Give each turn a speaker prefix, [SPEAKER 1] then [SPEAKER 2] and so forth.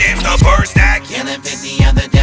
[SPEAKER 1] hands the first stack.
[SPEAKER 2] Killing 50 other days.